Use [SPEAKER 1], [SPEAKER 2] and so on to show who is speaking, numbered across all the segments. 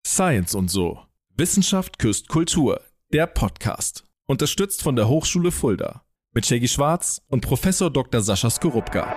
[SPEAKER 1] Science und so. Wissenschaft küsst Kultur. Der Podcast. Unterstützt von der Hochschule Fulda. Mit Shaggy Schwarz und Professor Dr. Sascha Skorupka.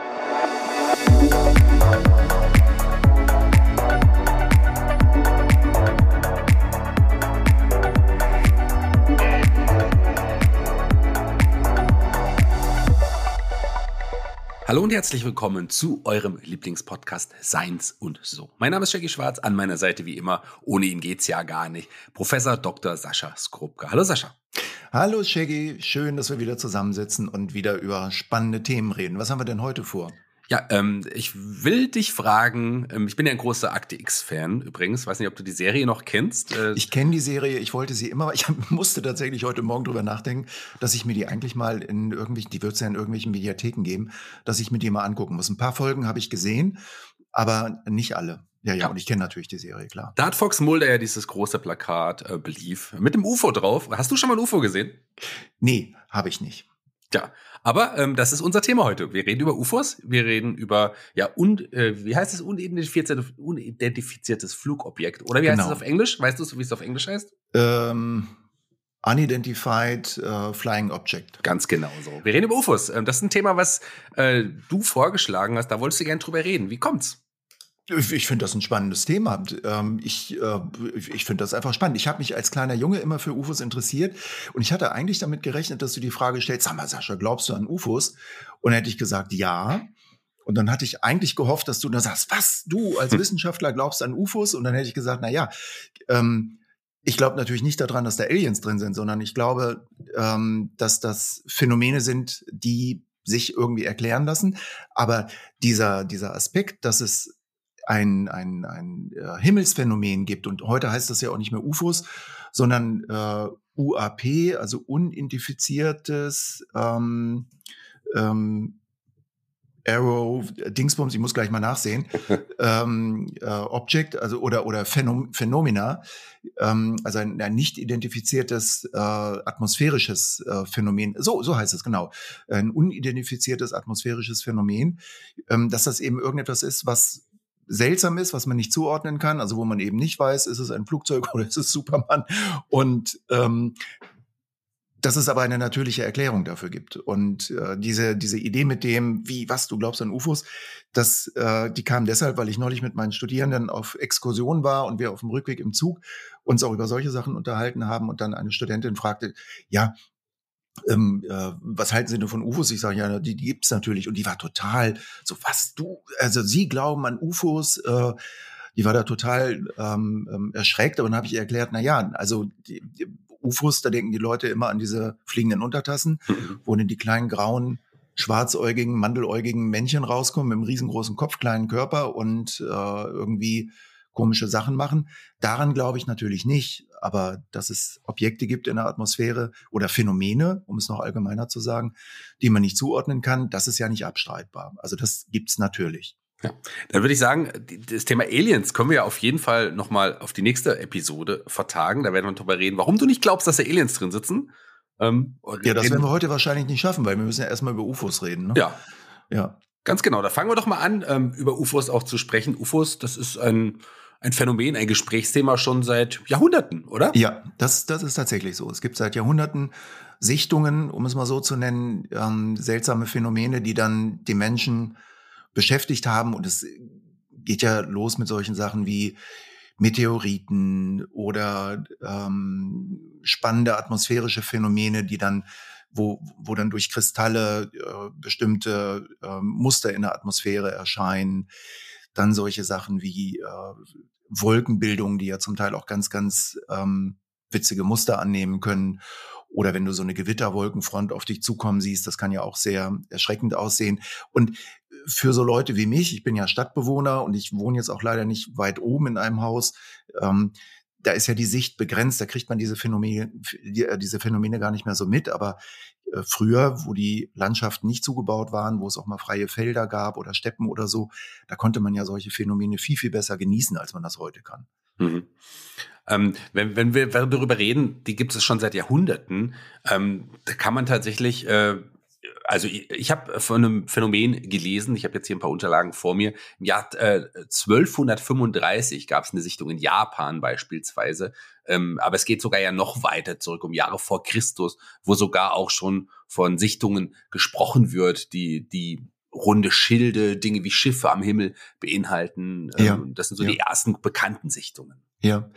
[SPEAKER 2] Hallo und herzlich willkommen zu eurem Lieblingspodcast Science und so. Mein Name ist Shaggy Schwarz, an meiner Seite wie immer, ohne ihn geht's ja gar nicht, Professor Dr. Sascha Skorupka. Hallo Sascha.
[SPEAKER 3] Hallo Shaggy, schön, dass wir wieder zusammensitzen und wieder über spannende Themen reden. Was haben wir denn heute vor?
[SPEAKER 2] Ja, ich will dich fragen, ich bin ja ein großer Akte X-Fan übrigens, weiß nicht, ob du die Serie noch kennst.
[SPEAKER 3] Ich kenne die Serie, ich wollte sie immer, ich musste tatsächlich heute Morgen drüber nachdenken, dass ich mir die eigentlich mal in irgendwelchen, die wird es ja in irgendwelchen Mediatheken geben, dass ich mir die mal angucken muss. Ein paar Folgen habe ich gesehen, aber nicht alle. Ja, und ich kenne natürlich die Serie, klar.
[SPEAKER 2] Da hat Fox Mulder ja dieses große Plakat Believe mit dem UFO drauf. Hast du schon mal ein UFO gesehen?
[SPEAKER 3] Nee, habe ich nicht.
[SPEAKER 2] Ja, aber das ist unser Thema heute. Wir reden über UFOs, wir reden über, wie heißt es, unidentifiziertes Flugobjekt. Oder wie heißt es auf Englisch? Weißt du, wie es auf Englisch heißt?
[SPEAKER 3] Unidentified Flying Object.
[SPEAKER 2] Ganz genau so. Wir reden über UFOs. Das ist ein Thema, was du vorgeschlagen hast. Da wolltest du gerne drüber reden. Wie kommt's?
[SPEAKER 3] Ich finde das ein spannendes Thema. Ich finde das einfach spannend. Ich habe mich als kleiner Junge immer für UFOs interessiert und ich hatte eigentlich damit gerechnet, dass du die Frage stellst, sag mal Sascha, glaubst du an UFOs? Und dann hätte ich gesagt, ja. Und dann hatte ich eigentlich gehofft, dass du da sagst, was, du als Wissenschaftler glaubst an UFOs? Und dann hätte ich gesagt, na ja, ich glaube natürlich nicht daran, dass da Aliens drin sind, sondern ich glaube, dass das Phänomene sind, die sich irgendwie erklären lassen. Aber dieser Aspekt, dass es ein Himmelsphänomen gibt. Und heute heißt das ja auch nicht mehr UFOs, sondern UAP, also unidentifiziertes Arrow, Dingsbums, ich muss gleich mal nachsehen, Object, also oder Phenomena, also ein nicht identifiziertes atmosphärisches Phänomen, so heißt es genau, ein unidentifiziertes atmosphärisches Phänomen, dass das eben irgendetwas ist, was seltsam ist, was man nicht zuordnen kann, also wo man eben nicht weiß, ist es ein Flugzeug oder ist es Superman, und dass es aber eine natürliche Erklärung dafür gibt. Und diese Idee mit dem, was du glaubst an UFOs, die kam deshalb, weil ich neulich mit meinen Studierenden auf Exkursion war und wir auf dem Rückweg im Zug uns auch über solche Sachen unterhalten haben und dann eine Studentin fragte, was halten Sie denn von UFOs? Ich sage, ja, die gibt's natürlich. Und die war total so, also Sie glauben an UFOs? Die war da total erschreckt. Aber dann habe ich ihr erklärt, na ja, also die UFOs, da denken die Leute immer an diese fliegenden Untertassen, wo dann die kleinen grauen, schwarzäugigen, mandeläugigen Männchen rauskommen mit einem riesengroßen Kopf, kleinen Körper und irgendwie komische Sachen machen. Daran glaube ich natürlich nicht. Aber dass es Objekte gibt in der Atmosphäre oder Phänomene, um es noch allgemeiner zu sagen, die man nicht zuordnen kann, das ist ja nicht abstreitbar. Also das gibt's natürlich.
[SPEAKER 2] Ja, dann würde ich sagen, das Thema Aliens können wir ja auf jeden Fall nochmal auf die nächste Episode vertagen. Da werden wir drüber reden, warum du nicht glaubst, dass da Aliens drin sitzen.
[SPEAKER 3] Das werden wir heute wahrscheinlich nicht schaffen, weil wir müssen ja erstmal über UFOs reden. Ne?
[SPEAKER 2] Ja. Ganz genau. Da fangen wir doch mal an, über UFOs auch zu sprechen. UFOs, das ist ein Phänomen, ein Gesprächsthema schon seit Jahrhunderten, oder?
[SPEAKER 3] Ja, das ist tatsächlich so. Es gibt seit Jahrhunderten Sichtungen, um es mal so zu nennen, seltsame Phänomene, die dann die Menschen beschäftigt haben. Und es geht ja los mit solchen Sachen wie Meteoriten oder spannende atmosphärische Phänomene, die dann wo dann durch Kristalle bestimmte Muster in der Atmosphäre erscheinen. Dann solche Sachen wie Wolkenbildung, die ja zum Teil auch ganz, ganz witzige Muster annehmen können. Oder wenn du so eine Gewitterwolkenfront auf dich zukommen siehst, das kann ja auch sehr erschreckend aussehen. Und für so Leute wie mich, ich bin ja Stadtbewohner und ich wohne jetzt auch leider nicht weit oben in einem Haus, da ist ja die Sicht begrenzt, da kriegt man diese Phänomene gar nicht mehr so mit. Aber früher, wo die Landschaften nicht zugebaut waren, wo es auch mal freie Felder gab oder Steppen oder so, da konnte man ja solche Phänomene viel, viel besser genießen, als man das heute kann.
[SPEAKER 2] Mhm. Wenn wir darüber reden, die gibt es schon seit Jahrhunderten, da kann man tatsächlich Also ich habe von einem Phänomen gelesen, ich habe jetzt hier ein paar Unterlagen vor mir, im Jahr 1235 gab es eine Sichtung in Japan beispielsweise, aber es geht sogar ja noch weiter zurück, um Jahre vor Christus, wo sogar auch schon von Sichtungen gesprochen wird, die runde Schilde, Dinge wie Schiffe am Himmel beinhalten. Das sind so die ersten bekannten Sichtungen.
[SPEAKER 3] Ja.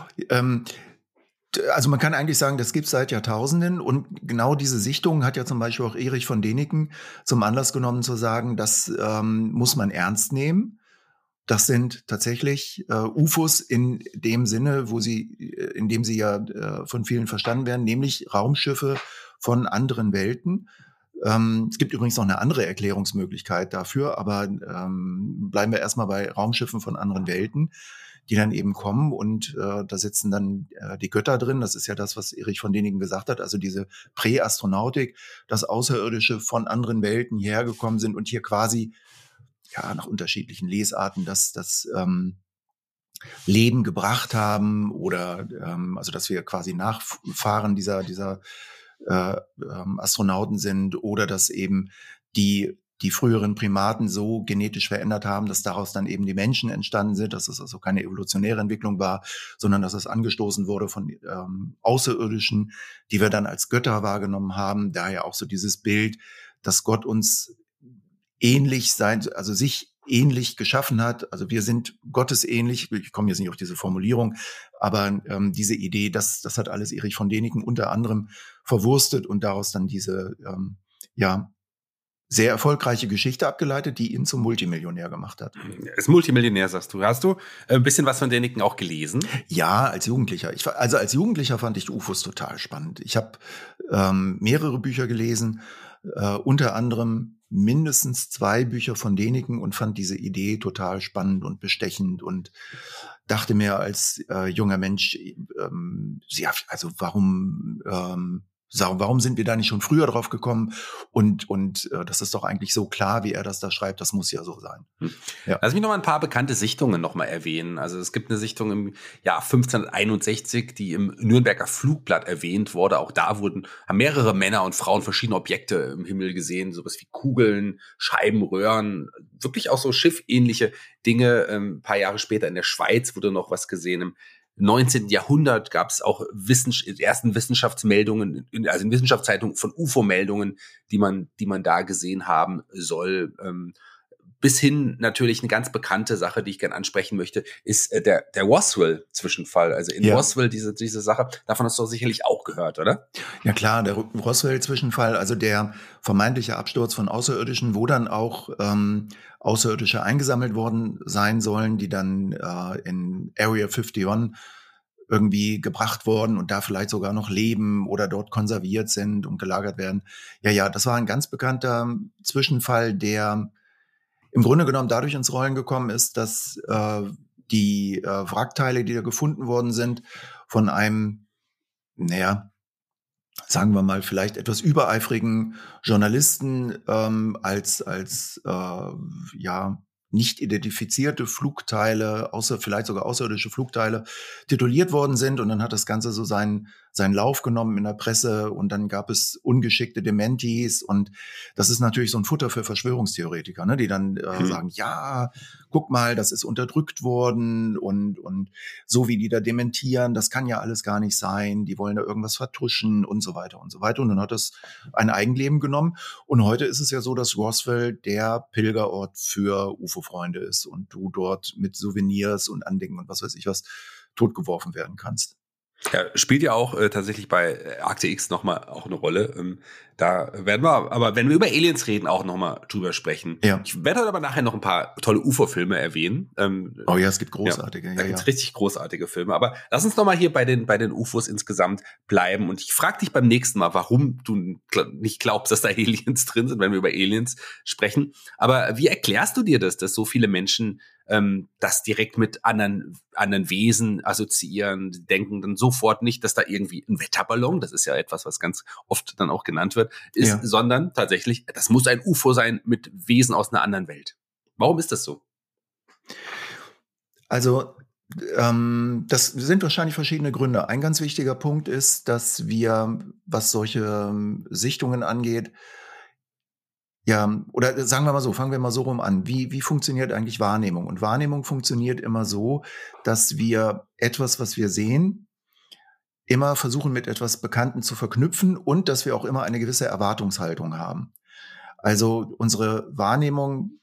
[SPEAKER 3] Also man kann eigentlich sagen, das gibt es seit Jahrtausenden, und genau diese Sichtung hat ja zum Beispiel auch Erich von Däniken zum Anlass genommen zu sagen, das muss man ernst nehmen. Das sind tatsächlich UFOs in dem Sinne, in dem sie ja von vielen verstanden werden, nämlich Raumschiffe von anderen Welten. Es gibt übrigens noch eine andere Erklärungsmöglichkeit dafür, aber bleiben wir erstmal bei Raumschiffen von anderen Welten, die dann eben kommen, und da sitzen dann die Götter drin. Das ist ja das, was Erich von Däniken gesagt hat, also diese Präastronautik, dass Außerirdische von anderen Welten hierher gekommen sind und hier quasi nach unterschiedlichen Lesarten das Leben gebracht haben, oder also dass wir quasi Nachfahren dieser Astronauten sind, oder dass eben die früheren Primaten so genetisch verändert haben, dass daraus dann eben die Menschen entstanden sind, dass es also keine evolutionäre Entwicklung war, sondern dass es angestoßen wurde von Außerirdischen, die wir dann als Götter wahrgenommen haben. Daher auch so dieses Bild, dass Gott uns ähnlich sein, also sich ähnlich geschaffen hat. Also wir sind Gottes ähnlich. Ich komme jetzt nicht auf diese Formulierung, aber diese Idee, das hat alles Erich von Däniken unter anderem verwurstet und daraus dann diese sehr erfolgreiche Geschichte abgeleitet, die ihn zum Multimillionär gemacht hat.
[SPEAKER 2] Er ist Multimillionär, sagst du. Hast du ein bisschen was von Däniken auch gelesen?
[SPEAKER 3] Ja, als Jugendlicher. Als Jugendlicher fand ich UFOs total spannend. Ich habe mehrere Bücher gelesen, unter anderem mindestens 2 Bücher von Däniken, und fand diese Idee total spannend und bestechend und dachte mir als junger Mensch, warum sind wir da nicht schon früher drauf gekommen? Und das ist doch eigentlich so klar, wie er das da schreibt. Das muss ja so sein.
[SPEAKER 2] Ja. Lass mich noch mal ein paar bekannte Sichtungen noch mal erwähnen. Also es gibt eine Sichtung im Jahr 1561, die im Nürnberger Flugblatt erwähnt wurde. Auch da haben mehrere Männer und Frauen verschiedene Objekte im Himmel gesehen. Sowas wie Kugeln, Scheiben, Röhren, wirklich auch so schiffähnliche Dinge. Ein paar Jahre später in der Schweiz wurde noch was gesehen. Im 19. Jahrhundert gab es auch ersten Wissenschaftsmeldungen, also in Wissenschaftszeitungen von UFO-Meldungen, die man da gesehen haben soll. Bis hin natürlich eine ganz bekannte Sache, die ich gerne ansprechen möchte, ist der Roswell-Zwischenfall. Also in Roswell diese Sache, davon hast du sicherlich auch gehört, oder?
[SPEAKER 3] Ja klar, der Roswell-Zwischenfall, also der vermeintliche Absturz von Außerirdischen, wo dann auch Außerirdische eingesammelt worden sein sollen, die dann in Area 51 irgendwie gebracht worden und da vielleicht sogar noch leben oder dort konserviert sind und gelagert werden. Ja, das war ein ganz bekannter Zwischenfall, der im Grunde genommen dadurch ins Rollen gekommen ist, dass die Wrackteile, die da gefunden worden sind, von einem, sagen wir mal, vielleicht etwas übereifrigen Journalisten als nicht identifizierte Flugteile, vielleicht sogar außerirdische Flugteile, tituliert worden sind. Und dann hat das Ganze so seinen Lauf genommen in der Presse, und dann gab es ungeschickte Dementis, und das ist natürlich so ein Futter für Verschwörungstheoretiker, ne, die dann sagen, ja, guck mal, das ist unterdrückt worden, und so wie die da dementieren, das kann ja alles gar nicht sein, die wollen da irgendwas vertuschen und so weiter und so weiter. Und dann hat das ein Eigenleben genommen, und heute ist es ja so, dass Roswell der Pilgerort für UFO-Freunde ist und du dort mit Souvenirs und Andenken und was weiß ich was totgeworfen werden kannst.
[SPEAKER 2] Ja, spielt ja auch tatsächlich bei Akte X nochmal auch eine Rolle. Da werden wir, aber wenn wir über Aliens reden, auch nochmal drüber sprechen.
[SPEAKER 3] Ja.
[SPEAKER 2] Ich werde heute aber nachher noch ein paar tolle UFO-Filme erwähnen.
[SPEAKER 3] Oh ja, es gibt großartige.
[SPEAKER 2] Da gibt's richtig großartige Filme. Aber lass uns nochmal hier bei den UFOs insgesamt bleiben. Und ich frage dich beim nächsten Mal, warum du nicht glaubst, dass da Aliens drin sind, wenn wir über Aliens sprechen. Aber wie erklärst du dir das, dass so viele Menschen das direkt mit anderen Wesen assoziieren, denken dann sofort nicht, dass da irgendwie ein Wetterballon, das ist ja etwas, was ganz oft dann auch genannt wird, ist, sondern tatsächlich, das muss ein UFO sein mit Wesen aus einer anderen Welt. Warum ist das so?
[SPEAKER 3] Also das sind wahrscheinlich verschiedene Gründe. Ein ganz wichtiger Punkt ist, dass wir, was solche Sichtungen angeht, Ja, oder sagen wir mal so, fangen wir mal so rum an. Wie funktioniert eigentlich Wahrnehmung? Und Wahrnehmung funktioniert immer so, dass wir etwas, was wir sehen, immer versuchen, mit etwas Bekannten zu verknüpfen und dass wir auch immer eine gewisse Erwartungshaltung haben. Also unsere Wahrnehmung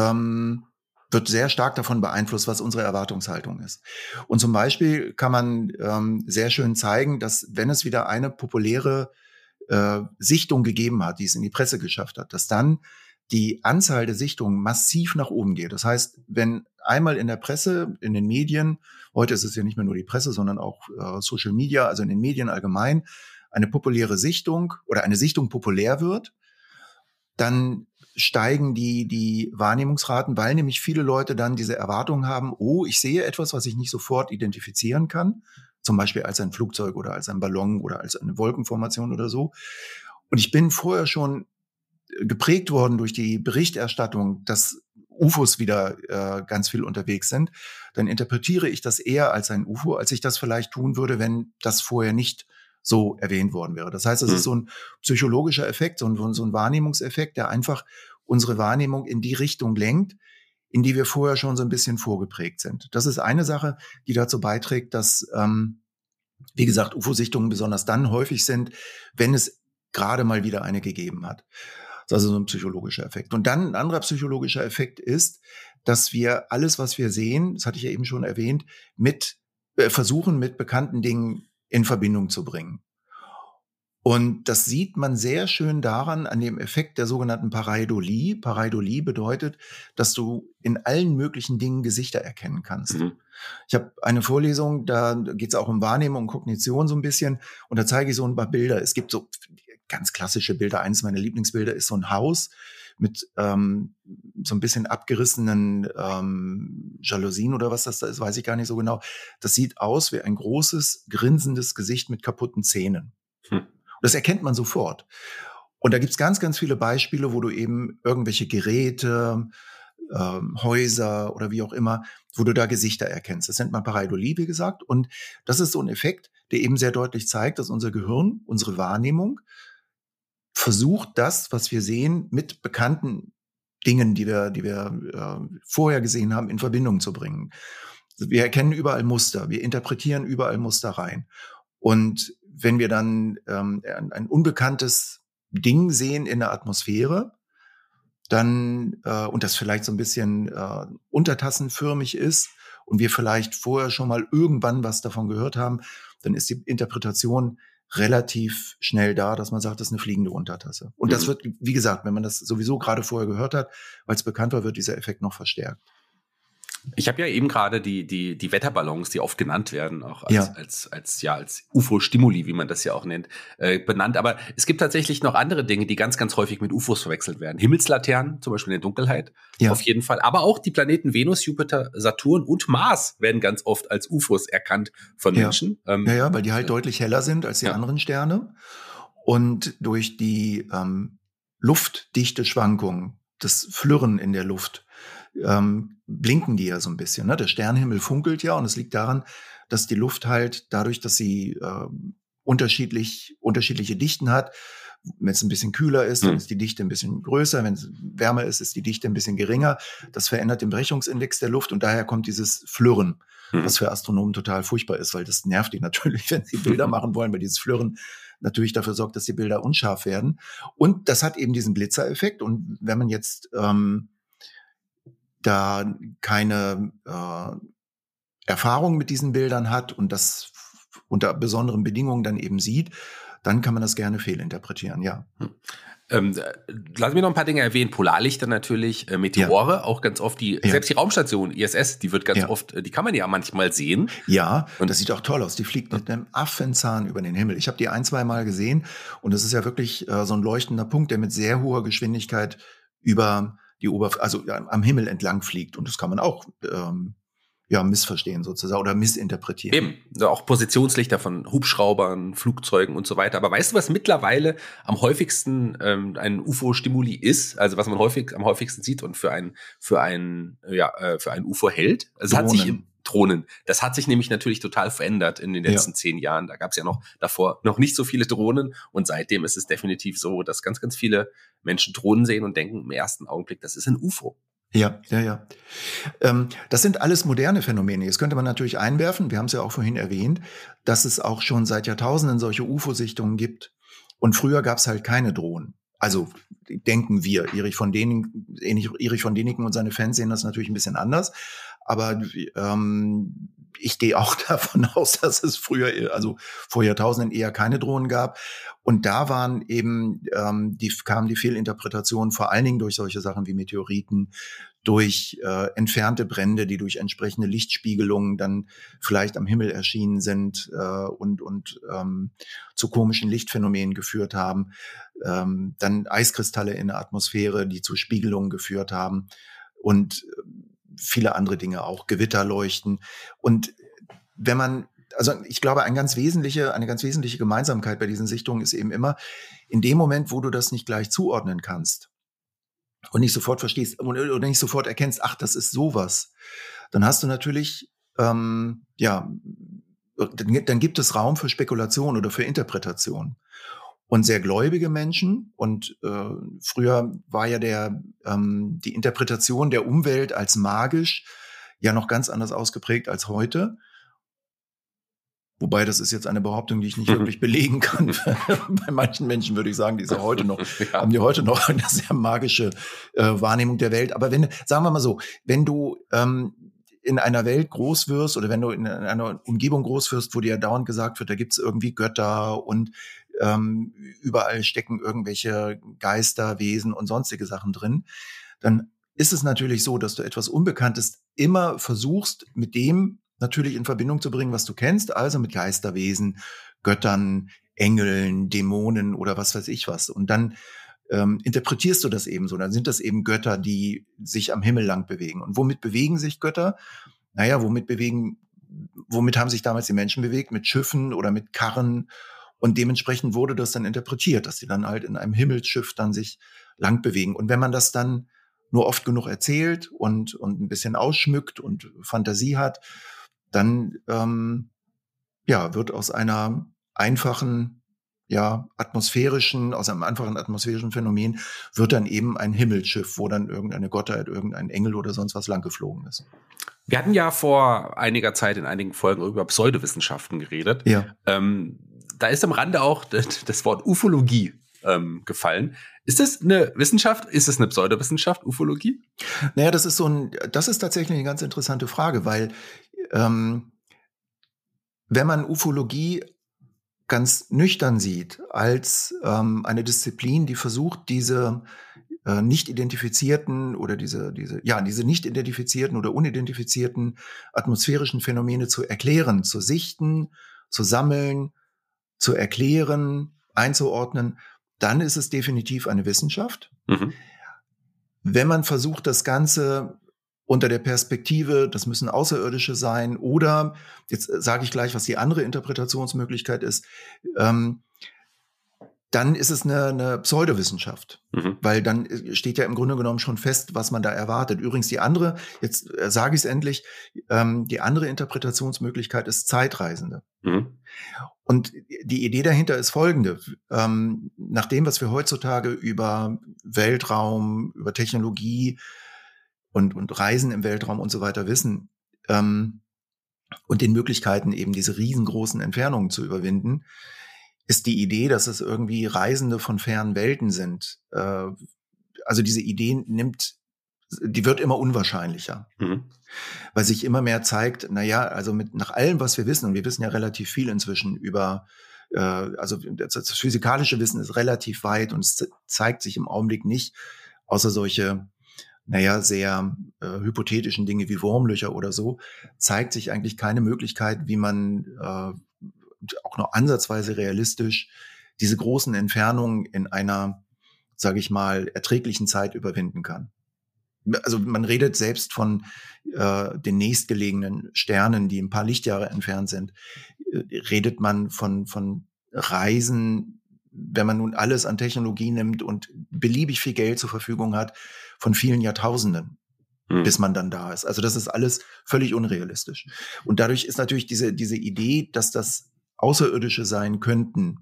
[SPEAKER 3] wird sehr stark davon beeinflusst, was unsere Erwartungshaltung ist. Und zum Beispiel kann man sehr schön zeigen, dass wenn es wieder eine populäre Sichtung gegeben hat, die es in die Presse geschafft hat, dass dann die Anzahl der Sichtungen massiv nach oben geht. Das heißt, wenn einmal in der Presse, in den Medien, heute ist es ja nicht mehr nur die Presse, sondern auch Social Media, also in den Medien allgemein, eine populäre Sichtung oder eine Sichtung populär wird, dann steigen die Wahrnehmungsraten, weil nämlich viele Leute dann diese Erwartung haben, oh, ich sehe etwas, was ich nicht sofort identifizieren kann, zum Beispiel als ein Flugzeug oder als ein Ballon oder als eine Wolkenformation oder so. Und ich bin vorher schon geprägt worden durch die Berichterstattung, dass UFOs wieder ganz viel unterwegs sind, dann interpretiere ich das eher als ein UFO, als ich das vielleicht tun würde, wenn das vorher nicht so erwähnt worden wäre. Das heißt, es ist so ein psychologischer Effekt, so ein Wahrnehmungseffekt, der einfach unsere Wahrnehmung in die Richtung lenkt, in die wir vorher schon so ein bisschen vorgeprägt sind. Das ist eine Sache, die dazu beiträgt, dass, wie gesagt, UFO-Sichtungen besonders dann häufig sind, wenn es gerade mal wieder eine gegeben hat. Das ist also so ein psychologischer Effekt. Und dann ein anderer psychologischer Effekt ist, dass wir alles, was wir sehen, das hatte ich ja eben schon erwähnt, versuchen, mit bekannten Dingen in Verbindung zu bringen. Und das sieht man sehr schön daran, an dem Effekt der sogenannten Pareidolie. Pareidolie bedeutet, dass du in allen möglichen Dingen Gesichter erkennen kannst. Ich habe eine Vorlesung, da geht es auch um Wahrnehmung und Kognition so ein bisschen. Und da zeige ich so ein paar Bilder. Es gibt so ganz klassische Bilder. Eines meiner Lieblingsbilder ist so ein Haus mit so ein bisschen abgerissenen Jalousien oder was das da ist, weiß ich gar nicht so genau. Das sieht aus wie ein großes, grinsendes Gesicht mit kaputten Zähnen. Das erkennt man sofort. Und da gibt's ganz, ganz viele Beispiele, wo du eben irgendwelche Geräte, Häuser oder wie auch immer, wo du da Gesichter erkennst. Das nennt man Pareidolie, wie gesagt. Und das ist so ein Effekt, der eben sehr deutlich zeigt, dass unser Gehirn, unsere Wahrnehmung, versucht das, was wir sehen, mit bekannten Dingen, die wir vorher gesehen haben, in Verbindung zu bringen. Wir erkennen überall Muster, wir interpretieren überall Muster rein. Und wenn wir dann ein unbekanntes Ding sehen in der Atmosphäre, dann und das vielleicht so ein bisschen untertassenförmig ist und wir vielleicht vorher schon mal irgendwann was davon gehört haben, dann ist die Interpretation relativ schnell da, dass man sagt, das ist eine fliegende Untertasse. Und das wird, wie gesagt, wenn man das sowieso gerade vorher gehört hat, weil es bekannt war, wird dieser Effekt noch verstärkt.
[SPEAKER 2] Ich habe ja eben gerade die Wetterballons, die oft genannt werden, auch als UFO-Stimuli, wie man das ja auch nennt, benannt. Aber es gibt tatsächlich noch andere Dinge, die ganz, ganz häufig mit UFOs verwechselt werden. Himmelslaternen, zum Beispiel in der Dunkelheit, auf jeden Fall. Aber auch die Planeten Venus, Jupiter, Saturn und Mars werden ganz oft als UFOs erkannt von Menschen.
[SPEAKER 3] Weil die halt deutlich heller sind als die anderen Sterne. Und durch die Luftdichteschwankung, das Flirren in der Luft, blinken die ja so ein bisschen. Ne? Der Sternenhimmel funkelt ja und es liegt daran, dass die Luft halt dadurch, dass sie unterschiedliche Dichten hat, wenn es ein bisschen kühler ist, dann ist die Dichte ein bisschen größer, wenn es wärmer ist, ist die Dichte ein bisschen geringer. Das verändert den Brechungsindex der Luft und daher kommt dieses Flirren, was für Astronomen total furchtbar ist, weil das nervt die natürlich, wenn sie Bilder machen wollen, weil dieses Flirren natürlich dafür sorgt, dass die Bilder unscharf werden. Und das hat eben diesen Blitzereffekt und wenn man jetzt da keine Erfahrung mit diesen Bildern hat und das unter besonderen Bedingungen dann eben sieht, dann kann man das gerne fehlinterpretieren, ja.
[SPEAKER 2] Lass mich noch ein paar Dinge erwähnen. Polarlichter natürlich, Meteore, auch ganz oft selbst die Raumstation ISS, die wird ganz oft, die kann man ja manchmal sehen.
[SPEAKER 3] Ja, und das sieht auch toll aus. Die fliegt mit einem Affenzahn über den Himmel. Ich habe die 1-2 Mal gesehen und das ist ja wirklich so ein leuchtender Punkt, der mit sehr hoher Geschwindigkeit über die am Himmel entlang fliegt. Und das kann man auch missverstehen sozusagen oder missinterpretieren.
[SPEAKER 2] Eben, auch Positionslichter von Hubschraubern, Flugzeugen und so weiter. Aber weißt du, was mittlerweile am häufigsten ein UFO-Stimuli ist? Also was man am häufigsten sieht und für ein UFO hält? Also Drohnen. Das hat sich nämlich natürlich total verändert in den letzten 10 Jahren. Da gab es ja davor noch nicht so viele Drohnen und seitdem ist es definitiv so, dass ganz, ganz viele Menschen Drohnen sehen und denken im ersten Augenblick, das ist ein UFO.
[SPEAKER 3] Ja. Das sind alles moderne Phänomene. Jetzt könnte man natürlich einwerfen, wir haben es ja auch vorhin erwähnt, dass es auch schon seit Jahrtausenden solche UFO-Sichtungen gibt. Und früher gab es halt keine Drohnen. Also denken wir, Erich von Däniken und seine Fans sehen das natürlich ein bisschen anders. Aber ich gehe auch davon aus, dass es früher, also vor Jahrtausenden eher keine Drohnen gab. Und da waren eben, kamen die Fehlinterpretationen vor allen Dingen durch solche Sachen wie Meteoriten, durch entfernte Brände, die durch entsprechende Lichtspiegelungen dann vielleicht am Himmel erschienen sind und zu komischen Lichtphänomenen geführt haben. Dann Eiskristalle in der Atmosphäre, die zu Spiegelungen geführt haben und viele andere Dinge auch, Gewitterleuchten. Und wenn man, also ich glaube, eine ganz wesentliche Gemeinsamkeit bei diesen Sichtungen ist eben immer, in dem Moment, wo du das nicht gleich zuordnen kannst und nicht sofort verstehst oder nicht sofort erkennst, ach, das ist sowas, dann hast du natürlich, dann gibt es Raum für Spekulation oder für Interpretation. Und sehr gläubige Menschen, und früher war ja die Interpretation der Umwelt als magisch ja noch ganz anders ausgeprägt als heute. Wobei, das ist jetzt eine Behauptung, die ich nicht wirklich belegen kann. Bei manchen Menschen würde ich sagen, haben die heute noch eine sehr magische Wahrnehmung der Welt. Aber sagen wir mal so, wenn du in einer Welt groß wirst oder wenn du in einer Umgebung groß wirst, wo dir dauernd gesagt wird, da gibt's irgendwie Götter und überall stecken irgendwelche Geisterwesen und sonstige Sachen drin, dann ist es natürlich so, dass du etwas Unbekanntes immer versuchst, mit dem natürlich in Verbindung zu bringen, was du kennst, also mit Geisterwesen, Göttern, Engeln, Dämonen oder was weiß ich was. Und dann interpretierst du das eben so. Dann sind das eben Götter, die sich am Himmel lang bewegen. Und womit bewegen sich Götter? Naja, womit haben sich damals die Menschen bewegt? Mit Schiffen oder mit Karren. Und dementsprechend wurde das dann interpretiert, dass sie dann halt in einem Himmelsschiff dann sich lang bewegen. Und wenn man das dann nur oft genug erzählt und ein bisschen ausschmückt und Fantasie hat, dann wird aus einem einfachen atmosphärischen Phänomen wird dann eben ein Himmelsschiff, wo dann irgendeine Gottheit, irgendein Engel oder sonst was langgeflogen ist.
[SPEAKER 2] Wir hatten ja vor einiger Zeit in einigen Folgen über Pseudowissenschaften geredet.
[SPEAKER 3] Ja.
[SPEAKER 2] Da ist am Rande auch das Wort Ufologie gefallen. Ist das eine Wissenschaft? Ist es eine Pseudowissenschaft, Ufologie?
[SPEAKER 3] Naja, das ist tatsächlich eine ganz interessante Frage, weil wenn man Ufologie ganz nüchtern sieht als eine Disziplin, die versucht, diese nicht identifizierten oder diese nicht identifizierten oder unidentifizierten atmosphärischen Phänomene zu erklären, zu sichten, zu sammeln, zu erklären, einzuordnen, dann ist es definitiv eine Wissenschaft. Mhm. Wenn man versucht, das Ganze unter der Perspektive, das müssen Außerirdische sein, oder, jetzt sage ich gleich, was die andere Interpretationsmöglichkeit ist, dann ist es eine Pseudowissenschaft, weil dann steht ja im Grunde genommen schon fest, was man da erwartet. Übrigens die andere, jetzt sage ich es endlich, die andere Interpretationsmöglichkeit ist Zeitreisende. Mhm. Und die Idee dahinter ist folgende. Nach dem, was wir heutzutage über Weltraum, über Technologie und Reisen im Weltraum und so weiter wissen, und den Möglichkeiten eben diese riesengroßen Entfernungen zu überwinden, ist die Idee, dass es irgendwie Reisende von fernen Welten sind. Also diese Idee die wird immer unwahrscheinlicher. Mhm. Weil sich immer mehr zeigt, nach allem, was wir wissen, und wir wissen ja relativ viel inzwischen über, das physikalische Wissen ist relativ weit und es zeigt sich im Augenblick nicht, außer solche, sehr hypothetischen Dinge wie Wurmlöcher oder so, zeigt sich eigentlich keine Möglichkeit, wie man auch nur ansatzweise realistisch diese großen Entfernungen in einer, sage ich mal, erträglichen Zeit überwinden kann. Also man redet selbst von den nächstgelegenen Sternen, die ein paar Lichtjahre entfernt sind, redet man von Reisen, wenn man nun alles an Technologie nimmt und beliebig viel Geld zur Verfügung hat, von vielen Jahrtausenden. bis man dann da ist. Also das ist alles völlig unrealistisch. Und dadurch ist natürlich diese Idee, dass das Außerirdische sein könnten,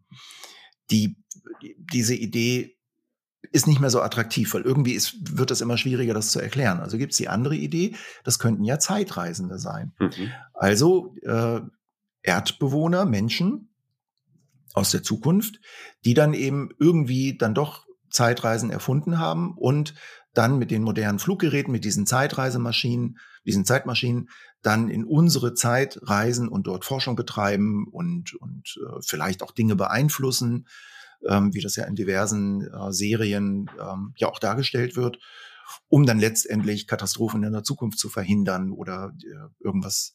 [SPEAKER 3] diese Idee ist nicht mehr so attraktiv, weil irgendwie wird es immer schwieriger, das zu erklären. Also gibt es die andere Idee, das könnten ja Zeitreisende sein. Also Erdbewohner, Menschen aus der Zukunft, die dann eben irgendwie dann doch Zeitreisen erfunden haben und dann mit den modernen Fluggeräten, mit diesen Zeitreisemaschinen, diesen Zeitmaschinen, dann in unsere Zeit reisen und dort Forschung betreiben und vielleicht auch Dinge beeinflussen, wie das ja in diversen Serien ja auch dargestellt wird, um dann letztendlich Katastrophen in der Zukunft zu verhindern oder irgendwas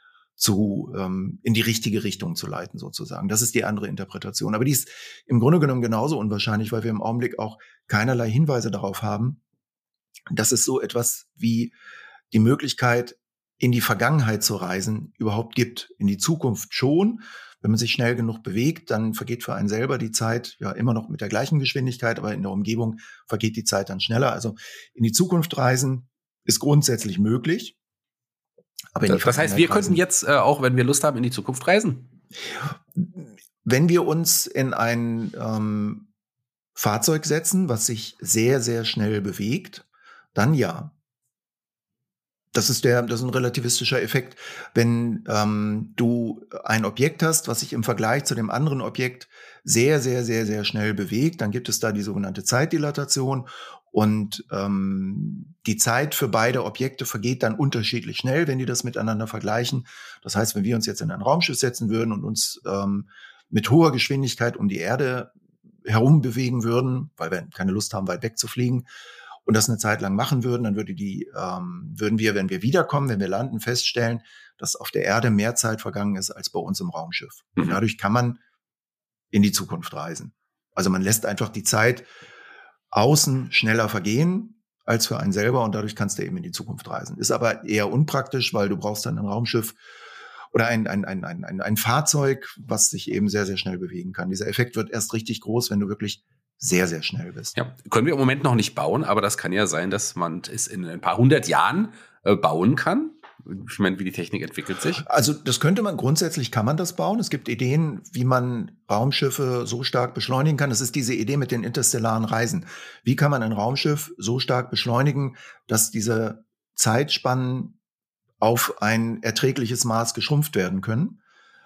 [SPEAKER 3] in die richtige Richtung zu leiten sozusagen. Das ist die andere Interpretation. Aber die ist im Grunde genommen genauso unwahrscheinlich, weil wir im Augenblick auch keinerlei Hinweise darauf haben, dass es so etwas wie die Möglichkeit, in die Vergangenheit zu reisen, überhaupt gibt. In die Zukunft schon. Wenn man sich schnell genug bewegt, dann vergeht für einen selber die Zeit ja immer noch mit der gleichen Geschwindigkeit, aber in der Umgebung vergeht die Zeit dann schneller. Also in die Zukunft reisen ist grundsätzlich möglich. Aber
[SPEAKER 2] das heißt, wir könnten jetzt auch, wenn wir Lust haben, in die Zukunft reisen?
[SPEAKER 3] Wenn wir uns in ein Fahrzeug setzen, was sich sehr, sehr schnell bewegt, dann ja. Das ist ein relativistischer Effekt. Wenn du ein Objekt hast, was sich im Vergleich zu dem anderen Objekt sehr, sehr, sehr, sehr schnell bewegt, dann gibt es da die sogenannte Zeitdilatation und die Zeit für beide Objekte vergeht dann unterschiedlich schnell, wenn die das miteinander vergleichen. Das heißt, wenn wir uns jetzt in ein Raumschiff setzen würden und uns mit hoher Geschwindigkeit um die Erde herum bewegen würden, weil wir keine Lust haben, weit weg zu fliegen, und das eine Zeit lang machen würden, dann würden wir, wenn wir wiederkommen, wenn wir landen, feststellen, dass auf der Erde mehr Zeit vergangen ist als bei uns im Raumschiff. Und dadurch kann man in die Zukunft reisen. Also man lässt einfach die Zeit außen schneller vergehen als für einen selber und dadurch kannst du eben in die Zukunft reisen. Ist aber eher unpraktisch, weil du brauchst dann ein Raumschiff oder ein Fahrzeug, was sich eben sehr, sehr schnell bewegen kann. Dieser Effekt wird erst richtig groß, wenn du wirklich sehr, sehr schnell bist.
[SPEAKER 2] Ja, können wir im Moment noch nicht bauen, aber das kann ja sein, dass man es in ein paar hundert Jahren bauen kann. Ich meine, wie die Technik entwickelt sich.
[SPEAKER 3] Also grundsätzlich kann man das bauen. Es gibt Ideen, wie man Raumschiffe so stark beschleunigen kann. Das ist diese Idee mit den interstellaren Reisen. Wie kann man ein Raumschiff so stark beschleunigen, dass diese Zeitspannen auf ein erträgliches Maß geschrumpft werden können?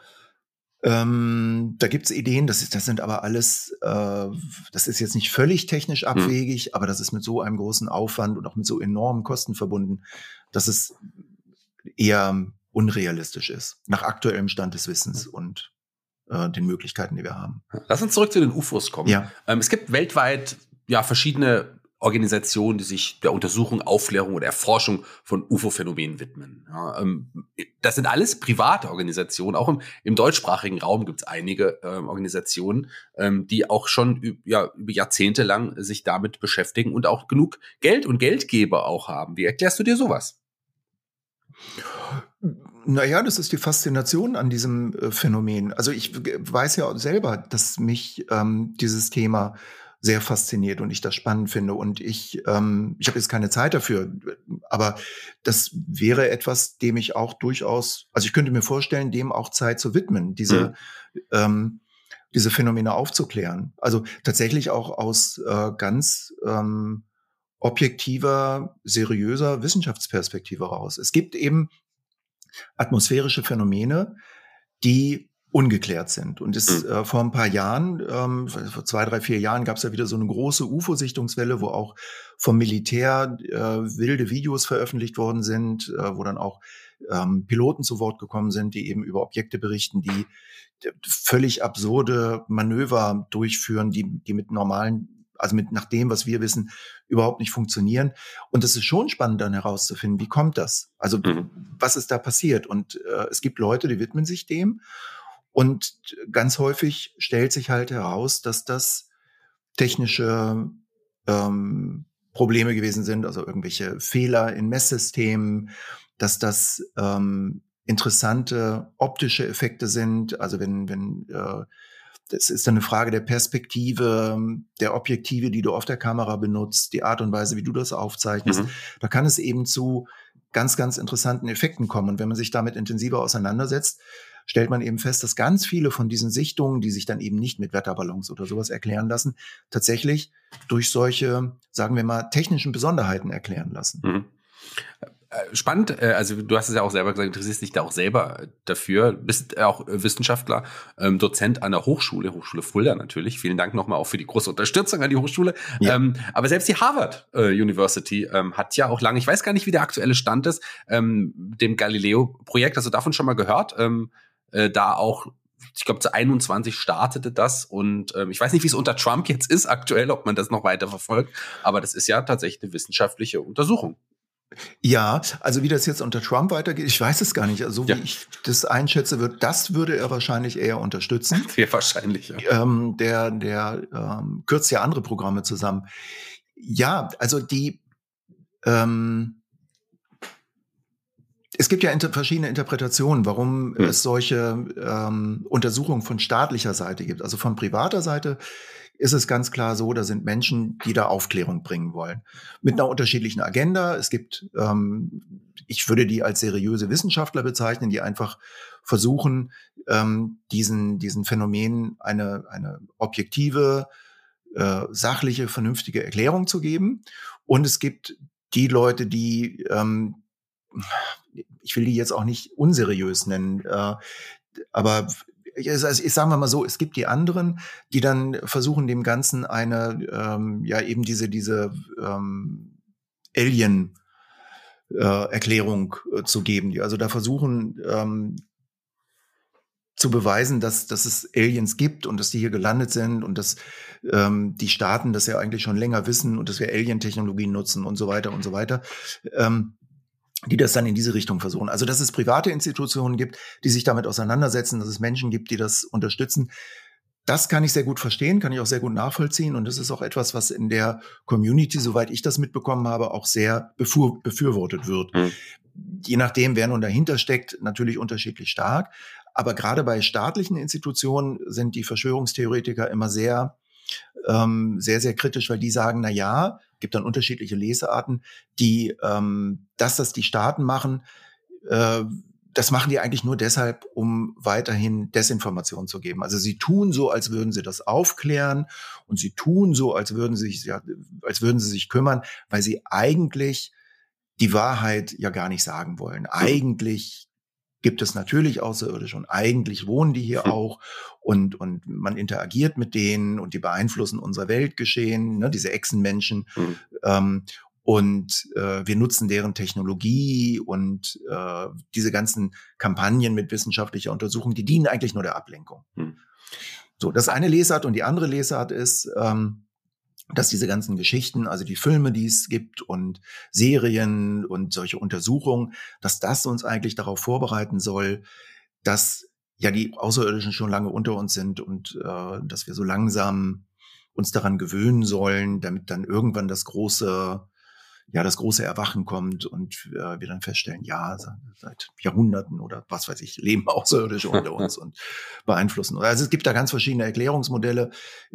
[SPEAKER 3] Da gibt's Ideen, das sind aber alles, das ist jetzt nicht völlig technisch abwegig, aber das ist mit so einem großen Aufwand und auch mit so enormen Kosten verbunden, dass es eher unrealistisch ist, nach aktuellem Stand des Wissens und den Möglichkeiten, die wir haben.
[SPEAKER 2] Lass uns zurück zu den UFOs kommen.
[SPEAKER 3] Ja.
[SPEAKER 2] Es gibt weltweit ja verschiedene Organisationen, die sich der Untersuchung, Aufklärung oder Erforschung von UFO-Phänomenen widmen. Ja, das sind alles private Organisationen. Auch im deutschsprachigen Raum gibt es einige Organisationen, die auch schon über Jahrzehnte lang sich damit beschäftigen und auch genug Geld und Geldgeber auch haben. Wie erklärst du dir sowas?
[SPEAKER 3] Naja, das ist die Faszination an diesem Phänomen. Also ich weiß ja selber, dass mich dieses Thema sehr fasziniert und ich das spannend finde. Und ich habe jetzt keine Zeit dafür, aber das wäre etwas, dem ich auch durchaus, also ich könnte mir vorstellen, dem auch Zeit zu widmen, diese Phänomene aufzuklären. Also tatsächlich auch aus ganz objektiver, seriöser Wissenschaftsperspektive raus. Es gibt eben atmosphärische Phänomene, die ungeklärt sind. Und vor ein paar Jahren, vor 2, 3, 4 Jahren, gab es ja wieder so eine große UFO-Sichtungswelle, wo auch vom Militär wilde Videos veröffentlicht worden sind, wo dann auch Piloten zu Wort gekommen sind, die eben über Objekte berichten, die völlig absurde Manöver durchführen, die mit normalen, also nach dem, was wir wissen, überhaupt nicht funktionieren. Und es ist schon spannend, dann herauszufinden, wie kommt das? Also was ist da passiert? Und es gibt Leute, die widmen sich dem. Und ganz häufig stellt sich halt heraus, dass das technische Probleme gewesen sind, also irgendwelche Fehler in Messsystemen, dass das interessante optische Effekte sind, also wenn das ist dann eine Frage der Perspektive, der Objektive, die du auf der Kamera benutzt, die Art und Weise, wie du das aufzeichnest. Da kann es eben zu ganz, ganz interessanten Effekten kommen. Und wenn man sich damit intensiver auseinandersetzt, stellt man eben fest, dass ganz viele von diesen Sichtungen, die sich dann eben nicht mit Wetterballons oder sowas erklären lassen, tatsächlich durch solche, sagen wir mal, technischen Besonderheiten erklären lassen.
[SPEAKER 2] Spannend, also du hast es ja auch selber gesagt, interessierst dich da auch selber dafür, bist auch Wissenschaftler, Dozent an der Hochschule Fulda natürlich. Vielen Dank nochmal auch für die große Unterstützung an die Hochschule. Ja. Aber selbst die Harvard University hat ja auch lange, ich weiß gar nicht, wie der aktuelle Stand ist, dem Galileo-Projekt, hast du davon schon mal gehört? Da auch, ich glaube, zu 21 startete das und ich weiß nicht, wie es unter Trump jetzt ist aktuell, ob man das noch weiter verfolgt, aber das ist ja tatsächlich eine wissenschaftliche Untersuchung.
[SPEAKER 3] Ja, also wie das jetzt unter Trump weitergeht, ich weiß es gar nicht. Also wie ich das einschätze, das würde er wahrscheinlich eher unterstützen.
[SPEAKER 2] Ja, wahrscheinlich, ja.
[SPEAKER 3] Der kürzt ja andere Programme zusammen. Ja, also es gibt ja verschiedene Interpretationen, warum es solche Untersuchungen von staatlicher Seite gibt. Also von privater Seite ist es ganz klar so, da sind Menschen, die da Aufklärung bringen wollen. Mit einer unterschiedlichen Agenda. Es gibt, ich würde die als seriöse Wissenschaftler bezeichnen, die einfach versuchen, diesen Phänomenen eine objektive, sachliche, vernünftige Erklärung zu geben. Und es gibt die Leute, die, ich will die jetzt auch nicht unseriös nennen, aber ich sage mal so, es gibt die anderen, die dann versuchen, dem Ganzen eine, eben diese Alien-Erklärung zu geben, die also da versuchen, zu beweisen, dass es Aliens gibt und dass die hier gelandet sind und dass die Staaten das ja eigentlich schon länger wissen und dass wir Alien-Technologien nutzen und so weiter und so weiter. Die das dann in diese Richtung versuchen. Also, dass es private Institutionen gibt, die sich damit auseinandersetzen, dass es Menschen gibt, die das unterstützen. Das kann ich sehr gut verstehen, kann ich auch sehr gut nachvollziehen. Und das ist auch etwas, was in der Community, soweit ich das mitbekommen habe, auch sehr befürwortet wird. Je nachdem, wer nun dahinter steckt, natürlich unterschiedlich stark. Aber gerade bei staatlichen Institutionen sind die Verschwörungstheoretiker immer sehr, sehr kritisch, weil die sagen, na ja, gibt dann unterschiedliche Lesearten, die, dass das die Staaten machen, das machen die eigentlich nur deshalb, um weiterhin Desinformation zu geben. Also sie tun so, als würden sie das aufklären und sie tun so, als würden sie sich kümmern, weil sie eigentlich die Wahrheit ja gar nicht sagen wollen. Eigentlich gibt es natürlich Außerirdische und eigentlich wohnen die hier auch und man interagiert mit denen und die beeinflussen unser Weltgeschehen, ne, diese Echsenmenschen. Und wir nutzen deren Technologie und diese ganzen Kampagnen mit wissenschaftlicher Untersuchung, die dienen eigentlich nur der Ablenkung. So, das eine Lesart und die andere Lesart ist, dass diese ganzen Geschichten, also die Filme, die es gibt und Serien und solche Untersuchungen, dass das uns eigentlich darauf vorbereiten soll, dass ja die Außerirdischen schon lange unter uns sind und dass wir so langsam uns daran gewöhnen sollen, damit dann irgendwann das große Erwachen kommt und wir dann feststellen, ja, seit Jahrhunderten oder was weiß ich, leben Außerirdische unter uns und beeinflussen. Also es gibt da ganz verschiedene Erklärungsmodelle,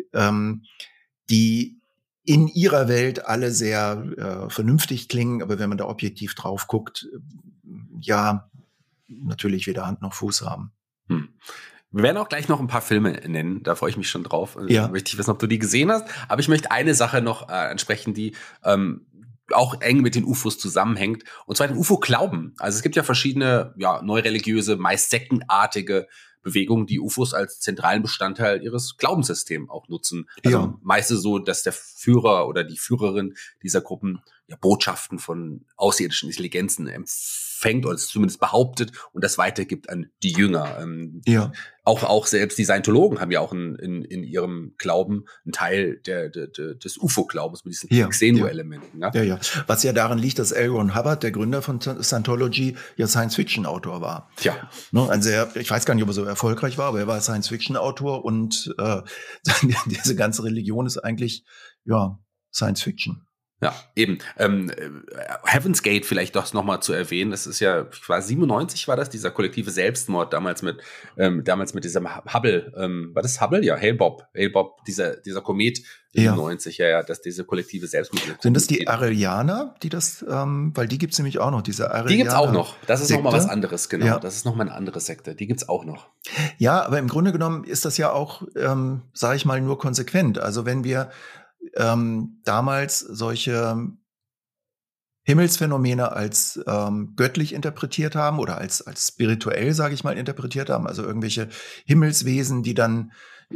[SPEAKER 3] die in ihrer Welt alle sehr vernünftig klingen, aber wenn man da objektiv drauf guckt, ja, natürlich weder Hand noch Fuß haben.
[SPEAKER 2] Wir werden auch gleich noch ein paar Filme nennen, da freue ich mich schon drauf.
[SPEAKER 3] Ja.
[SPEAKER 2] Möchte ich wissen, ob du die gesehen hast, aber ich möchte eine Sache noch ansprechen, die auch eng mit den UFOs zusammenhängt, und zwar den UFO-Glauben. Also es gibt ja verschiedene, neureligiöse, meist sektenartige Bewegungen, die UFOs als zentralen Bestandteil ihres Glaubenssystems auch nutzen. Also meistens so, dass der Führer oder die Führerin dieser Gruppen Botschaften von außerirdischen Intelligenzen empfängt oder es zumindest behauptet und das weitergibt an die Jünger. Auch selbst die Scientologen haben ja auch in ihrem Glauben einen Teil des UFO-Glaubens mit diesen Xenu-Elementen.
[SPEAKER 3] Ja. Was ja daran liegt, dass L. Ron Hubbard, der Gründer von Scientology, ja Science-Fiction-Autor war.
[SPEAKER 2] Tja.
[SPEAKER 3] Also ich weiß gar nicht, ob er so erfolgreich war, aber er war Science-Fiction-Autor und diese ganze Religion ist eigentlich Science-Fiction.
[SPEAKER 2] Ja, eben. Heaven's Gate vielleicht doch nochmal zu erwähnen. Das ist ja, ich war 97 war das, dieser kollektive Selbstmord damals mit diesem Hubble. War das Hubble? Ja, Hale-Bopp, dieser Komet 97, ja, dass diese kollektive Selbstmord.
[SPEAKER 3] Sind das die Arelianer, die das, weil die gibt's nämlich auch noch, diese Arelianer.
[SPEAKER 2] Die gibt's auch noch. Das ist nochmal was
[SPEAKER 3] Sekte.
[SPEAKER 2] anderes, genau.
[SPEAKER 3] Ja.
[SPEAKER 2] Das ist nochmal eine andere Sekte. Die gibt's auch noch.
[SPEAKER 3] Ja, aber im Grunde genommen ist das ja auch, sage ich mal, nur konsequent. Also wenn wir damals solche Himmelsphänomene als göttlich interpretiert haben oder als spirituell, sage ich mal, interpretiert haben, also irgendwelche Himmelswesen, die dann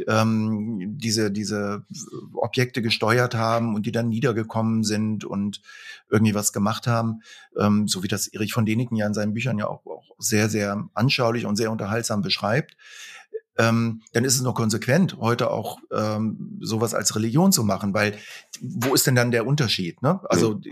[SPEAKER 3] diese Objekte gesteuert haben und die dann niedergekommen sind und irgendwie was gemacht haben, so wie das Erich von Däniken ja in seinen Büchern ja auch sehr, sehr anschaulich und sehr unterhaltsam beschreibt, dann ist es noch konsequent, heute auch sowas als Religion zu machen, weil wo ist denn dann der Unterschied? Ne? Also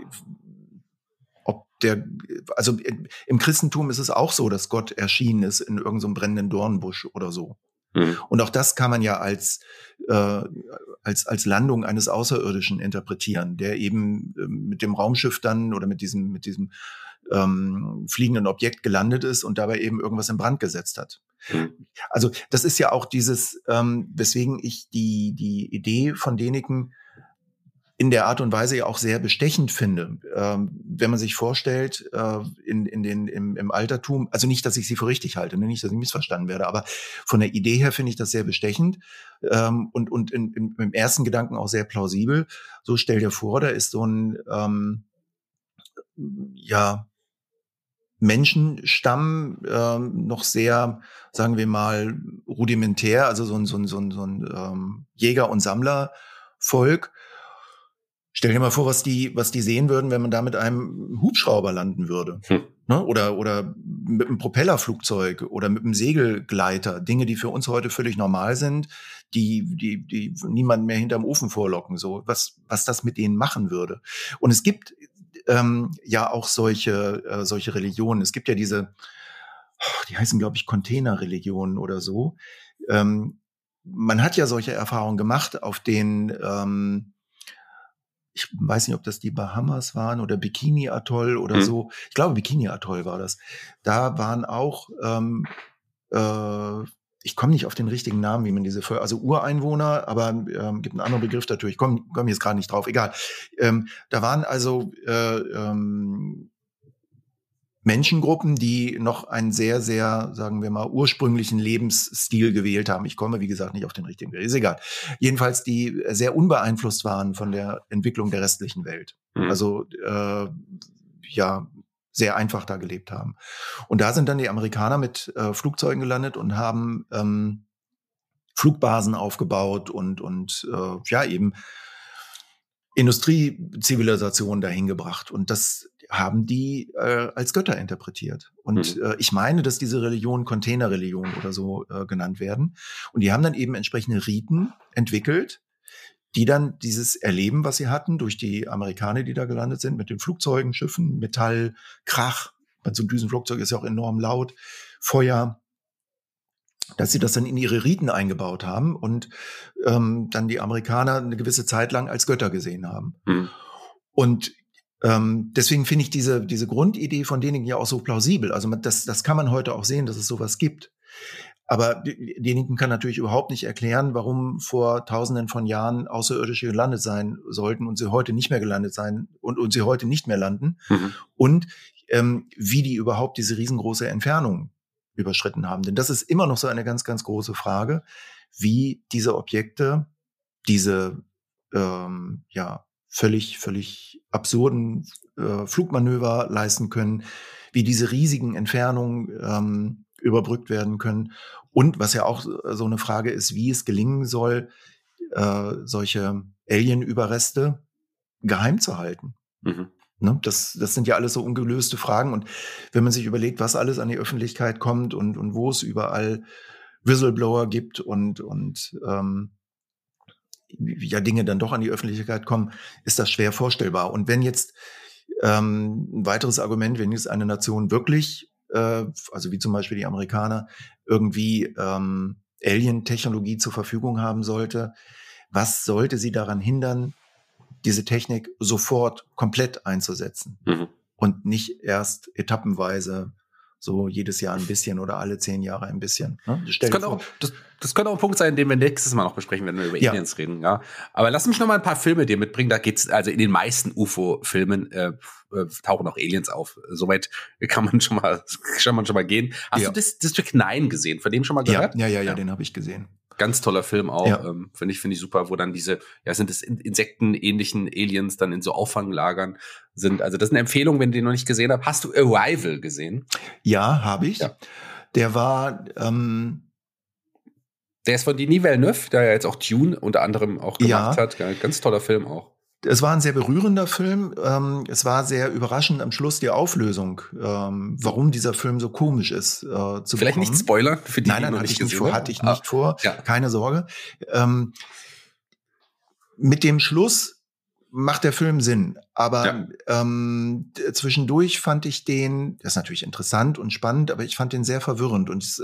[SPEAKER 3] im Christentum ist es auch so, dass Gott erschienen ist in irgendeinem so brennenden Dornbusch oder so. Mhm. Und auch das kann man ja als Landung eines Außerirdischen interpretieren, der eben mit dem Raumschiff dann oder mit diesem fliegenden Objekt gelandet ist und dabei eben irgendwas in Brand gesetzt hat. Mhm. Also das ist ja auch dieses, weswegen ich die Idee von Däniken in der Art und Weise ja auch sehr bestechend finde. Wenn man sich vorstellt, im Altertum, also nicht, dass ich sie für richtig halte, nicht, dass ich missverstanden werde, aber von der Idee her finde ich das sehr bestechend und im ersten Gedanken auch sehr plausibel. So stell dir vor, da ist so ein Menschenstamm noch sehr, sagen wir mal, rudimentär, also so ein Jäger- und Sammlervolk. Stell dir mal vor, was die sehen würden, wenn man da mit einem Hubschrauber landen würde. Ne? Oder mit einem Propellerflugzeug oder mit einem Segelgleiter. Dinge, die für uns heute völlig normal sind, die niemand mehr hinterm Ofen vorlocken. So, was das mit denen machen würde. Und es gibt ja auch solche Religionen. Es gibt ja diese, die heißen, glaube ich, Containerreligionen oder so. Man hat ja solche Erfahrungen gemacht auf den ich weiß nicht, ob das die Bahamas waren oder Bikini-Atoll oder so. Ich glaube, Bikini-Atoll war das. Da waren auch, ich komme nicht auf den richtigen Namen, wie man diese, also Ureinwohner, aber gibt einen anderen Begriff dafür. Ich komme jetzt gerade nicht drauf, egal. Da waren also Menschengruppen, die noch einen sehr, sehr, sagen wir mal, ursprünglichen Lebensstil gewählt haben. Ich komme, wie gesagt, nicht auf den richtigen Weg. Ist egal. Jedenfalls, die sehr unbeeinflusst waren von der Entwicklung der restlichen Welt. Also, sehr einfach da gelebt haben. Und da sind dann die Amerikaner mit Flugzeugen gelandet und haben Flugbasen aufgebaut und eben Industriezivilisationen dahin gebracht. Und das haben die als Götter interpretiert. Und ich meine, dass diese Religionen Containerreligionen oder so genannt werden. Und die haben dann eben entsprechende Riten entwickelt, die dann dieses Erleben, was sie hatten, durch die Amerikaner, die da gelandet sind, mit den Flugzeugen, Schiffen, Metall, Krach, so ein Düsenflugzeug ist ja auch enorm laut, Feuer, dass sie das dann in ihre Riten eingebaut haben und dann die Amerikaner eine gewisse Zeit lang als Götter gesehen haben. Und deswegen finde ich diese Grundidee von Däniken ja auch so plausibel. Also das kann man heute auch sehen, dass es sowas gibt. Aber Däniken kann natürlich überhaupt nicht erklären, warum vor Tausenden von Jahren Außerirdische gelandet sein sollten und sie heute nicht mehr gelandet sein und sie heute nicht mehr landen. Und wie die überhaupt diese riesengroße Entfernung überschritten haben. Denn das ist immer noch so eine ganz, ganz große Frage, wie diese Objekte diese völlig absurden Flugmanöver leisten können, wie diese riesigen Entfernungen überbrückt werden können. Und was ja auch so eine Frage ist, wie es gelingen soll, solche Alien-Überreste geheim zu halten. Ne? Das sind ja alles so ungelöste Fragen. Und wenn man sich überlegt, was alles an die Öffentlichkeit kommt und wo es überall Whistleblower gibt und Dinge dann doch an die Öffentlichkeit kommen, ist das schwer vorstellbar. Und wenn jetzt ein weiteres Argument, wenn jetzt eine Nation wirklich, also wie zum Beispiel die Amerikaner, irgendwie Alien-Technologie zur Verfügung haben sollte, was sollte sie daran hindern, diese Technik sofort komplett einzusetzen und nicht erst etappenweise so jedes Jahr ein bisschen oder alle 10 Jahre ein bisschen. Ne?
[SPEAKER 2] Das könnte auch ein Punkt sein, den wir nächstes Mal noch besprechen, wenn wir über Aliens reden. Ja. Aber lass mich noch mal ein paar Filme dir mitbringen. Da geht's, also in den meisten UFO-Filmen tauchen auch Aliens auf. Soweit kann man schon mal gehen. Hast du District 9 gesehen? Von dem schon mal gehört?
[SPEAKER 3] Ja, den habe ich gesehen.
[SPEAKER 2] Ganz toller Film auch, finde ich super, wo dann diese, sind es insektenähnlichen Aliens dann in so Auffanglagern sind. Also das ist eine Empfehlung, wenn du den noch nicht gesehen hast. Hast du Arrival gesehen?
[SPEAKER 3] Ja, habe ich. Ja. Der war,
[SPEAKER 2] der ist von Denis Villeneuve, der ja jetzt auch Dune unter anderem auch gemacht hat. Ganz toller Film auch.
[SPEAKER 3] Es war ein sehr berührender Film. Es war sehr überraschend am Schluss die Auflösung, warum dieser Film so komisch ist.
[SPEAKER 2] Vielleicht nicht Spoiler für die,
[SPEAKER 3] nein, hatte ich nicht vor. Ja. Keine Sorge. Mit dem Schluss macht der Film Sinn. Aber zwischendurch fand ich den, das ist natürlich interessant und spannend, aber ich fand den sehr verwirrend. Und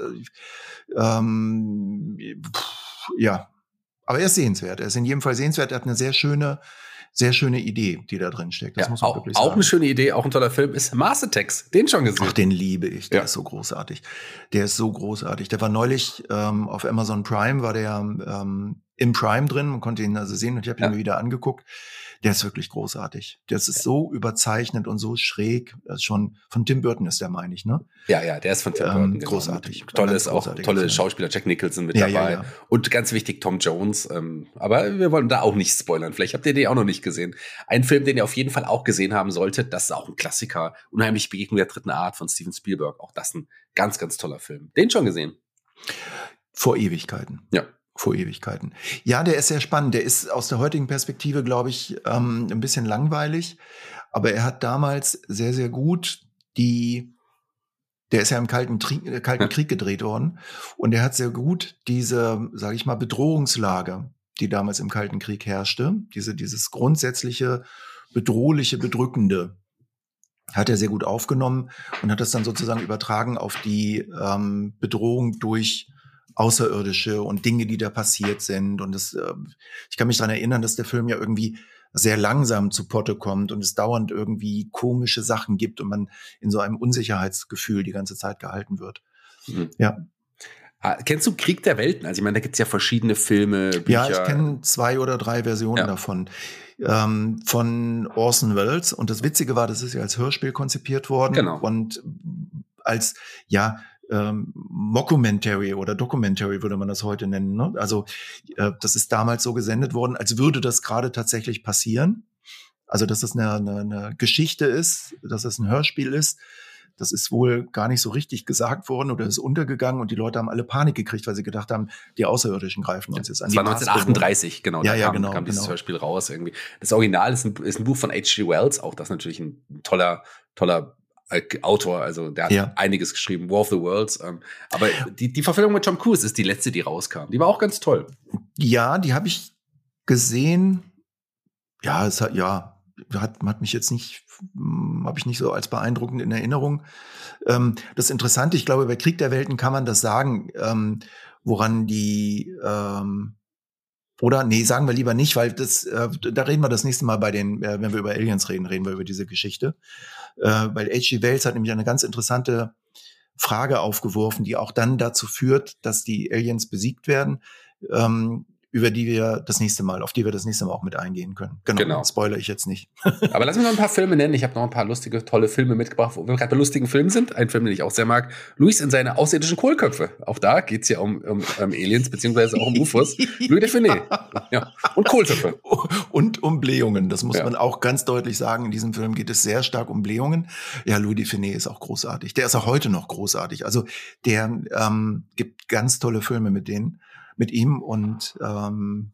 [SPEAKER 3] aber er ist sehenswert. Er ist in jedem Fall sehenswert. Er hat eine sehr schöne Idee, die da drin steckt. Das muss man wirklich sagen.
[SPEAKER 2] Auch eine schöne Idee, auch ein toller Film ist Mars Attacks. Den schon gesehen.
[SPEAKER 3] Ach, den liebe ich. Der ist so großartig. Der war neulich auf Amazon Prime, war der im Prime drin. Man konnte ihn also sehen und ich habe ihn mir wieder angeguckt. Der ist wirklich großartig. Das ist so überzeichnet und so schräg. Das ist schon von Tim Burton ist der, meine ich, ne?
[SPEAKER 2] Ja, der ist von Tim Burton.
[SPEAKER 3] Großartig.
[SPEAKER 2] Tolle Schauspieler, Jack Nicholson mit dabei. Ja. Und ganz wichtig, Tom Jones. Aber wir wollen da auch nicht spoilern. Vielleicht habt ihr den auch noch nicht gesehen. Ein Film, den ihr auf jeden Fall auch gesehen haben solltet, das ist auch ein Klassiker. Unheimliche Begegnung der dritten Art von Steven Spielberg. Auch das ein ganz, ganz toller Film. Den schon gesehen?
[SPEAKER 3] Vor Ewigkeiten. Ja, der ist sehr spannend. Der ist aus der heutigen Perspektive, glaube ich, ein bisschen langweilig. Aber er hat damals sehr, sehr gut der ist ja im Kalten Krieg gedreht worden. Und er hat sehr gut diese, sage ich mal, Bedrohungslage, die damals im Kalten Krieg herrschte, dieses grundsätzliche, bedrohliche, bedrückende, hat er sehr gut aufgenommen und hat das dann sozusagen übertragen auf die Bedrohung durch Außerirdische und Dinge, die da passiert sind. Und ich kann mich daran erinnern, dass der Film ja irgendwie sehr langsam zu Potte kommt und es dauernd irgendwie komische Sachen gibt und man in so einem Unsicherheitsgefühl die ganze Zeit gehalten wird. Ja.
[SPEAKER 2] Kennst du Krieg der Welten? Also ich meine, da gibt's ja verschiedene Filme, Bücher.
[SPEAKER 3] Ja, ich kenne 2 oder 3 Versionen davon. Von Orson Welles. Und das Witzige war, das ist ja als Hörspiel konzipiert worden.
[SPEAKER 2] Genau.
[SPEAKER 3] Und als, Mockumentary oder Documentary würde man das heute nennen. Ne? Also das ist damals so gesendet worden, als würde das gerade tatsächlich passieren. Also dass das eine Geschichte ist, dass das ein Hörspiel ist. Das ist wohl gar nicht so richtig gesagt worden oder ist untergegangen und die Leute haben alle Panik gekriegt, weil sie gedacht haben, die Außerirdischen greifen uns jetzt an.
[SPEAKER 2] Das war 1938, genau.
[SPEAKER 3] Da
[SPEAKER 2] kam dieses Hörspiel raus irgendwie. Das Original ist ein Buch von H.G. Wells, auch das natürlich ein toller Autor, also der hat einiges geschrieben, War of the Worlds. Aber die Verfilmung mit Tom Cruise ist die letzte, die rauskam. Die war auch ganz toll.
[SPEAKER 3] Ja, die habe ich gesehen. Ja, hat mich jetzt nicht, habe ich nicht so als beeindruckend in Erinnerung. Das Interessante, ich glaube, bei Krieg der Welten kann man das sagen, woran die oder nee, sagen wir lieber nicht, weil da reden wir das nächste Mal wenn wir über Aliens reden wir über diese Geschichte. Weil H.G. Wells hat nämlich eine ganz interessante Frage aufgeworfen, die auch dann dazu führt, dass die Aliens besiegt werden, auf die wir das nächste Mal auch mit eingehen können. Genau. Spoiler ich jetzt nicht.
[SPEAKER 2] Aber lass mich noch ein paar Filme nennen. Ich habe noch ein paar lustige, tolle Filme mitgebracht, wo wir gerade bei lustigen Filmen sind. Ein Film, den ich auch sehr mag. Louis in seine außerirdischen Kohlköpfe. Auch da geht's ja um Aliens, beziehungsweise auch um UFOs. Louis Define. Ja. Und Kohlköpfe.
[SPEAKER 3] Und um Blähungen. Das muss man auch ganz deutlich sagen. In diesem Film geht es sehr stark um Blähungen. Ja, Louis Define ist auch großartig. Der ist auch heute noch großartig. Also der gibt ganz tolle Filme mit ihm und man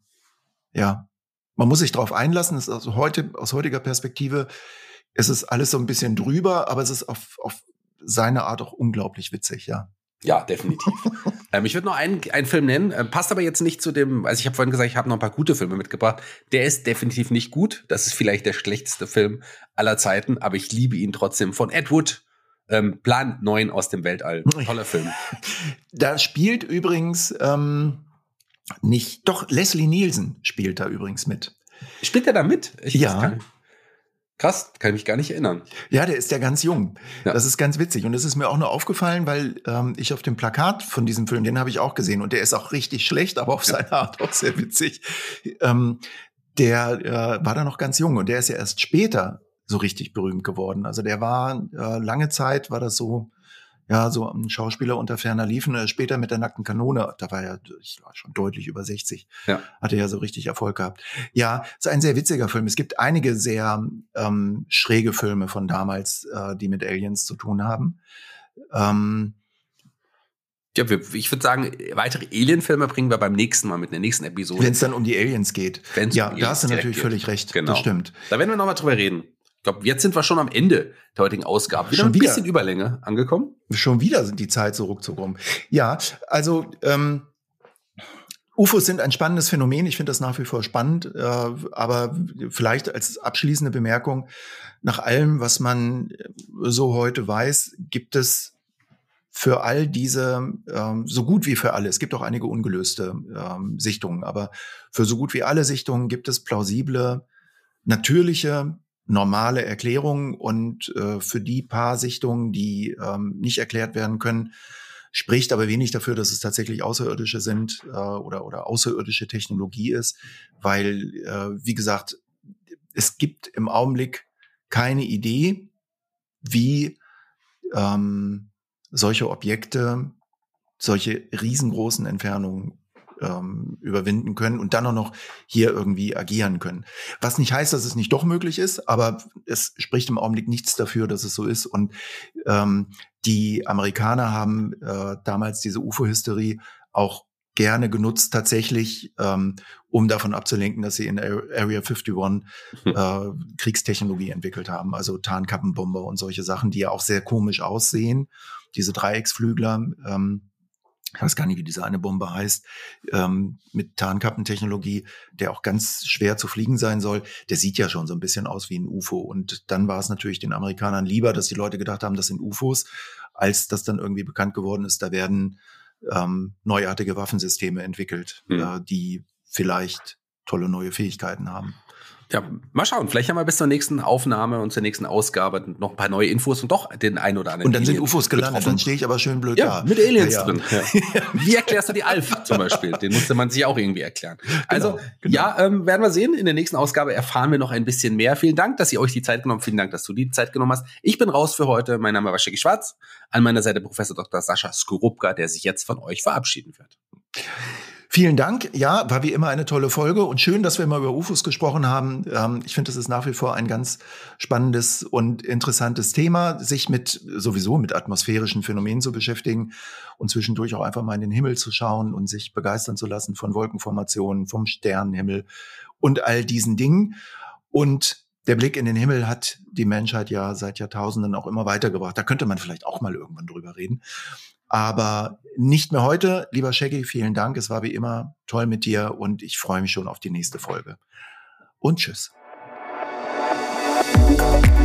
[SPEAKER 3] muss sich darauf einlassen. Es ist also aus heutiger Perspektive ist es alles so ein bisschen drüber, aber es ist auf seine Art auch unglaublich witzig, ja.
[SPEAKER 2] Ja, definitiv. Ich würde noch einen Film nennen, passt aber jetzt nicht zu dem, also ich habe vorhin gesagt, ich habe noch ein paar gute Filme mitgebracht. Der ist definitiv nicht gut. Das ist vielleicht der schlechteste Film aller Zeiten, aber ich liebe ihn trotzdem, von Ed Wood. Plan 9 aus dem Weltall. Toller Film.
[SPEAKER 3] Da spielt übrigens Leslie Nielsen spielt da übrigens mit.
[SPEAKER 2] Spielt der da mit?
[SPEAKER 3] Ja.
[SPEAKER 2] Krass, kann ich mich gar nicht erinnern.
[SPEAKER 3] Ja, der ist ja ganz jung.
[SPEAKER 2] Ja.
[SPEAKER 3] Das ist ganz witzig. Und es ist mir auch nur aufgefallen, weil ich auf dem Plakat von diesem Film, den habe ich auch gesehen. Und der ist auch richtig schlecht, aber auf seine Art auch sehr witzig. Der war da noch ganz jung. Und der ist ja erst später so richtig berühmt geworden. Also der war, lange Zeit war das so, ja, so ein Schauspieler unter ferner Liefen. Später mit der nackten Kanone, da war ich war schon deutlich über 60.
[SPEAKER 2] Ja.
[SPEAKER 3] Hatte ja so richtig Erfolg gehabt. Ja, ist ein sehr witziger Film. Es gibt einige sehr schräge Filme von damals, die mit Aliens zu tun haben.
[SPEAKER 2] Ja, ich würde sagen, weitere Alien-Filme bringen wir beim nächsten Mal mit der nächsten Episode.
[SPEAKER 3] Wenn es dann um die Aliens geht. Ja, da hast du natürlich völlig recht.
[SPEAKER 2] Genau.
[SPEAKER 3] Das stimmt.
[SPEAKER 2] Da werden wir nochmal drüber reden. Ich glaube, jetzt sind wir schon am Ende der heutigen Ausgabe. Wieder ein bisschen Überlänge angekommen.
[SPEAKER 3] Schon wieder sind die Zeit so ruckzuck rum. Ja, also UFOs sind ein spannendes Phänomen. Ich finde das nach wie vor spannend. Aber vielleicht als abschließende Bemerkung, nach allem, was man so heute weiß, gibt es für all diese, so gut wie für alle, es gibt auch einige ungelöste Sichtungen, aber für so gut wie alle Sichtungen gibt es plausible, natürliche, normale Erklärungen, und für die paar Sichtungen, die nicht erklärt werden können, spricht aber wenig dafür, dass es tatsächlich Außerirdische sind oder außerirdische Technologie ist, weil, wie gesagt, es gibt im Augenblick keine Idee, wie solche Objekte, solche riesengroßen Entfernungen überwinden können und dann auch noch hier irgendwie agieren können. Was nicht heißt, dass es nicht doch möglich ist, aber es spricht im Augenblick nichts dafür, dass es so ist. Und die Amerikaner haben damals diese UFO-Hysterie auch gerne genutzt, tatsächlich, um davon abzulenken, dass sie in Area 51 Kriegstechnologie entwickelt haben, also Tarnkappenbomber und solche Sachen, die ja auch sehr komisch aussehen. Diese Dreiecksflügler, ich weiß gar nicht, wie diese eine Bombe heißt, mit Tarnkappentechnologie, der auch ganz schwer zu fliegen sein soll, der sieht ja schon so ein bisschen aus wie ein UFO. Und dann war es natürlich den Amerikanern lieber, dass die Leute gedacht haben, das sind UFOs, als dass dann irgendwie bekannt geworden ist, da werden neuartige Waffensysteme entwickelt, die vielleicht tolle neue Fähigkeiten haben.
[SPEAKER 2] Ja, mal schauen. Vielleicht haben wir bis zur nächsten Aufnahme und zur nächsten Ausgabe noch ein paar neue Infos und doch den einen oder anderen.
[SPEAKER 3] Und dann sind UFOs gelandet, dann stehe ich aber schön blöd da.
[SPEAKER 2] Ja, mit Aliens drin. Ja. Wie erklärst du die Alf zum Beispiel? Den musste man sich auch irgendwie erklären. Also, ja, werden wir sehen. In der nächsten Ausgabe erfahren wir noch ein bisschen mehr. Vielen Dank, dass ihr euch die Zeit genommen habt. Vielen Dank, dass du die Zeit genommen hast. Ich bin raus für heute. Mein Name war Shaggy Schwarz. An meiner Seite Professor Dr. Sascha Skorupka, der sich jetzt von euch verabschieden wird.
[SPEAKER 3] Vielen Dank. Ja, war wie immer eine tolle Folge und schön, dass wir mal über UFOs gesprochen haben. Ich finde, das ist nach wie vor ein ganz spannendes und interessantes Thema, sich sowieso mit atmosphärischen Phänomenen zu beschäftigen und zwischendurch auch einfach mal in den Himmel zu schauen und sich begeistern zu lassen von Wolkenformationen, vom Sternenhimmel und all diesen Dingen. Und der Blick in den Himmel hat die Menschheit ja seit Jahrtausenden auch immer weitergebracht. Da könnte man vielleicht auch mal irgendwann drüber reden. Aber nicht mehr heute. Lieber Shaggy, vielen Dank. Es war wie immer toll mit dir und ich freue mich schon auf die nächste Folge. Und tschüss.